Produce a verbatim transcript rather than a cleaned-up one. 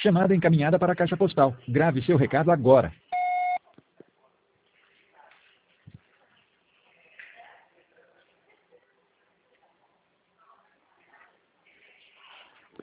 Chamada encaminhada para a caixa postal. Grave seu recado agora.